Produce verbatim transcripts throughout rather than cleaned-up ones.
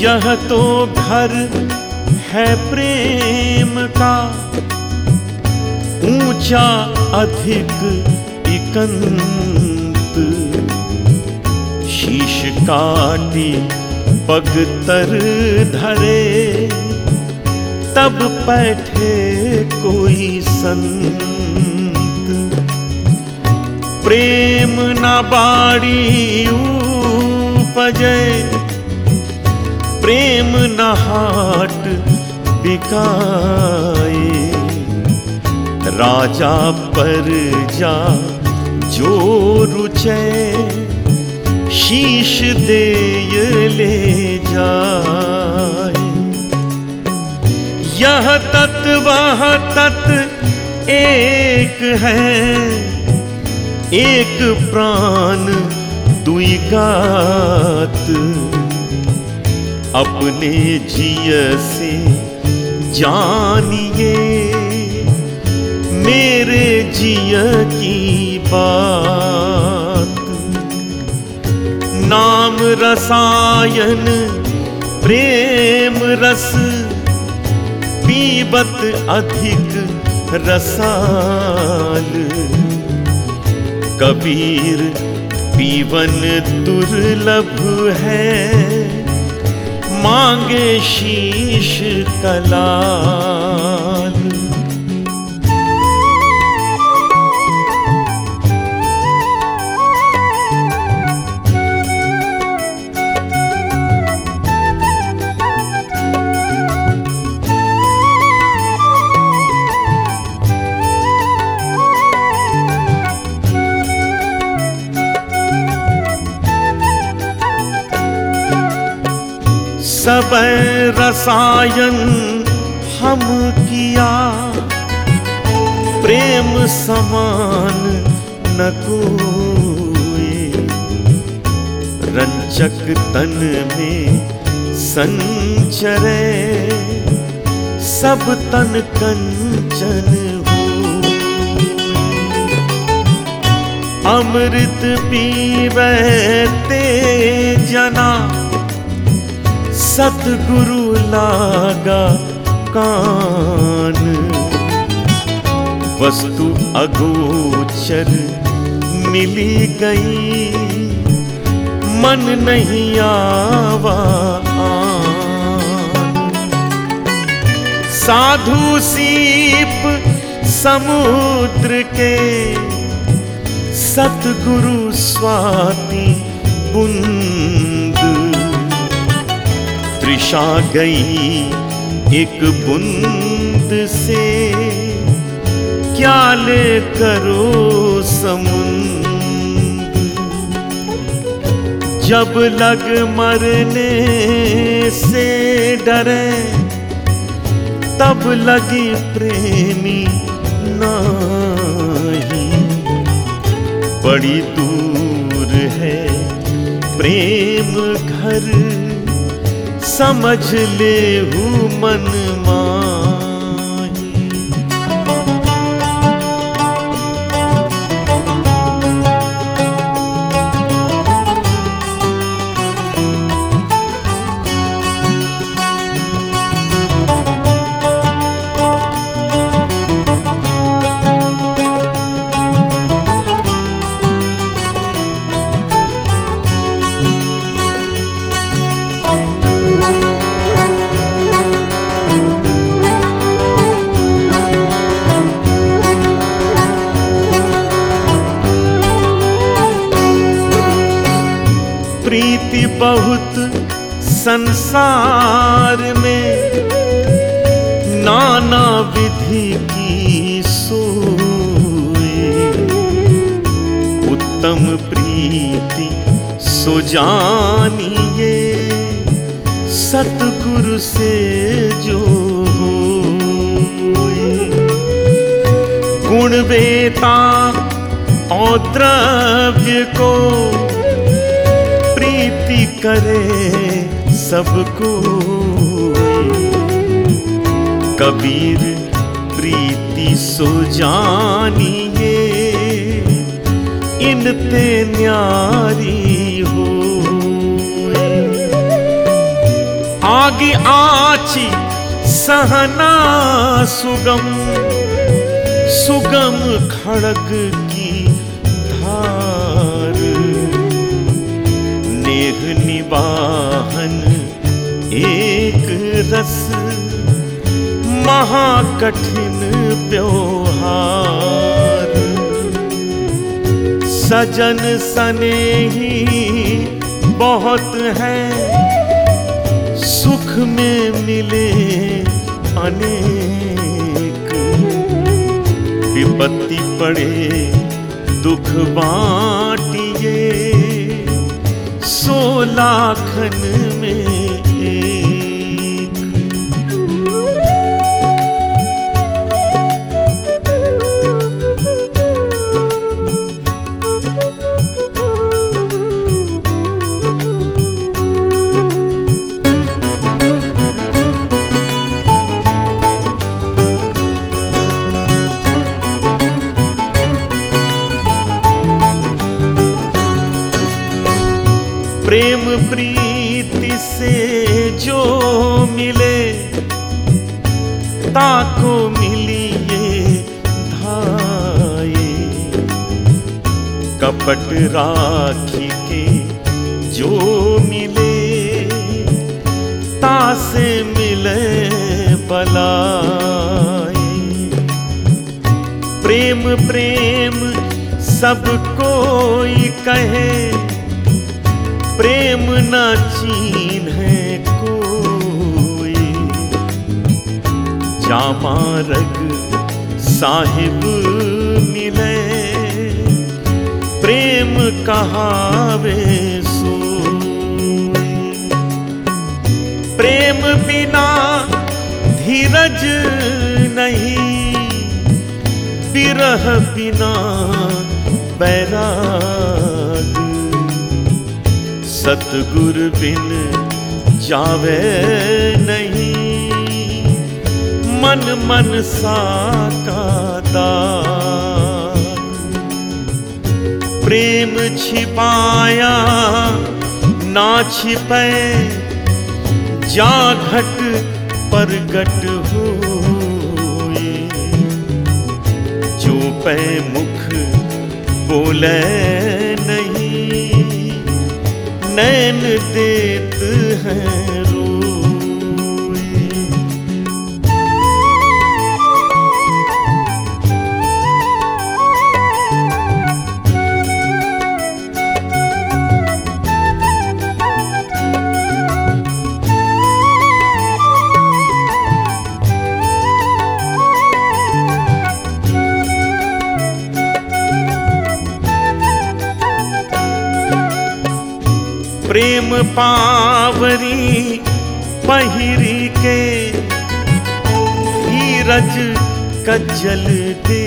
यह तो घर है प्रेम का, ऊंचा अधिक इकंत। शीश काटी पग तर धरे, तब बैठे कोई संत। प्रेम न बाड़ी उपजे, प्रेम न हाट बिकाए। राजा पर जा जो रुचे, शीश दे ले जाए। यह तत् वह तत् एक है, एक प्राण दुई गात। अपने जिय से जानिए, मेरे जिय की बात। नाम रसायन प्रेम रस, पीबत अधिक रसाल। कबीर पीवन दुर्लभ है, मांगे शीश कलाल। सब रसायन हम किया, प्रेम समान न कोई। रंचक तन में संचरे, सब तन कंचन हो। अमृत पीवे ते जना, सतगुरु लागा कान। वस्तु अगोचर मिली गई, मन नहीं आवा आन। साधु सीप समुद्र के, सतगुरु स्वाति बूंद। तृषा गई एक बूंद से, क्या ले करो समुंद। जब लग मरने से डरे, तब लगी प्रेमी नाही। बड़ी दूर है प्रेम घर, समझ ले हूँ मन माही। प्रीति बहुत संसार में, नाना विधि की सोए। उत्तम प्रीति सो जानिए, सतगुरु से जो होए। गुण वेता और द्रव्य को, प्रीति करे सबको। कबीर प्रीति सो जानिए, इनते न्यारी हो। लागी आची सहना सुगम, सुगम खड़ग की धार। नेह निवाहन एक रस, महाकठिन व्यवहार। सजन सनेही बहुत है, सुख में मिले अनेक। विपत्ति पड़े दुख बांटिए, सो लाखन में एक। प्रेम प्रीति से जो मिले, ताको मिली ये धाये। कपट राखी के जो मिले, तासे मिले बलाए। प्रेम प्रेम सब कोई कहे, प्रेम न चीन्हे कोई। जामारग साहिब मिले, प्रेम कहावे सोई। प्रेम बिना धीरज नहीं, विरह बिना बैराग। सतगुर बिन जावे नहीं, मन मन सा का दाग। प्रेम छिपाया ना छिपे, जा घट परगट होए। जो पै मुख बोले नहीं, नैन देत हैं रोए। प्रेम पावरी पहिरी के, धीरज कज्जल दे।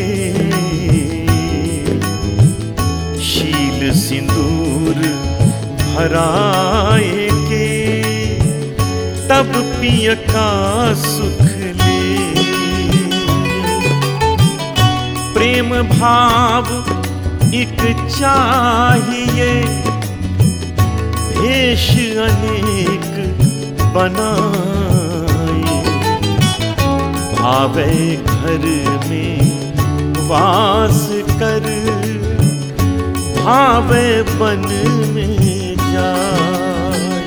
शील सिंदूर भराए के, तब पिय का सुख ले। प्रेम भाव एक चाहिए, भेष अनेक बनाए। भावे घर में वास कर, भावे वन में जाए।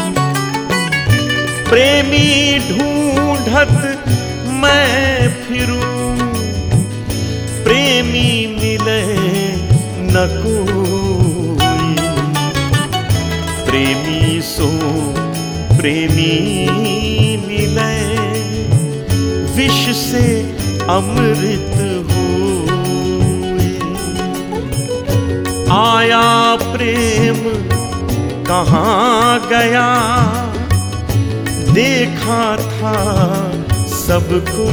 प्रेमी ढूंढत मैं फिरूं, प्रेमी मिले न कोई। प्रेमी सो प्रेमी मिले, विष से अमृत होए। आया प्रेम कहाँ गया, देखा था सबको।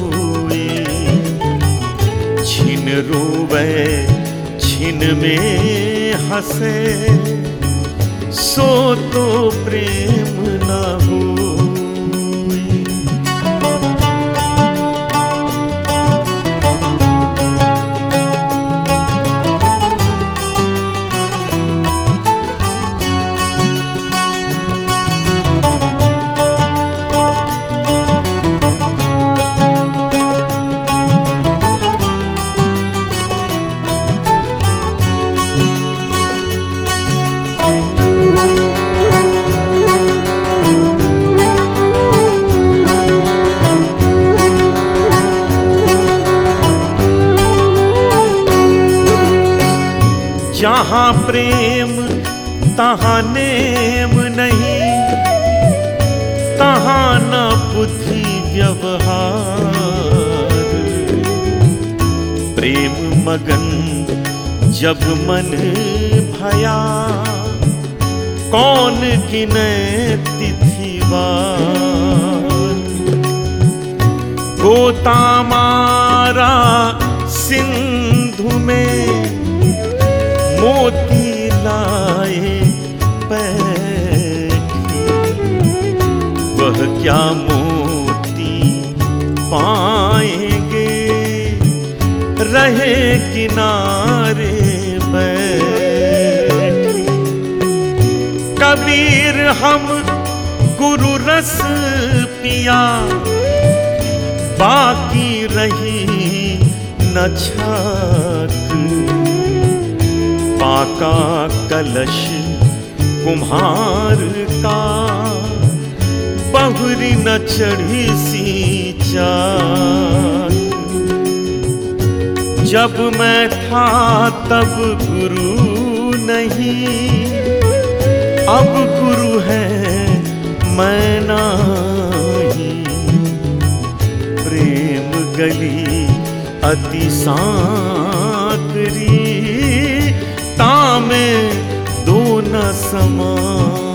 छिन रोवे छिन में हंसे, सो तो प्रेम न हो। जहाँ प्रेम तहाँ नेम नहीं, तहाँ न बुद्धि व्यवहार। प्रेम मगन जब मन भया, कौन गिने तिथिवार। गोता मारा सिंधु में, मोती लाए पैठी। वह क्या मोती पाएंगे, रहे किनारे बैठी। कबीर हम गुरु रस पिया, बाकी रही न छाक। पाका कलश कुम्हार का, बहुरी न चढ़ी सी चाक। जब मैं था तब गुरु नहीं, अब गुरु है मैं नहीं। प्रेम गली अति सांकरी, तामे दो न समान।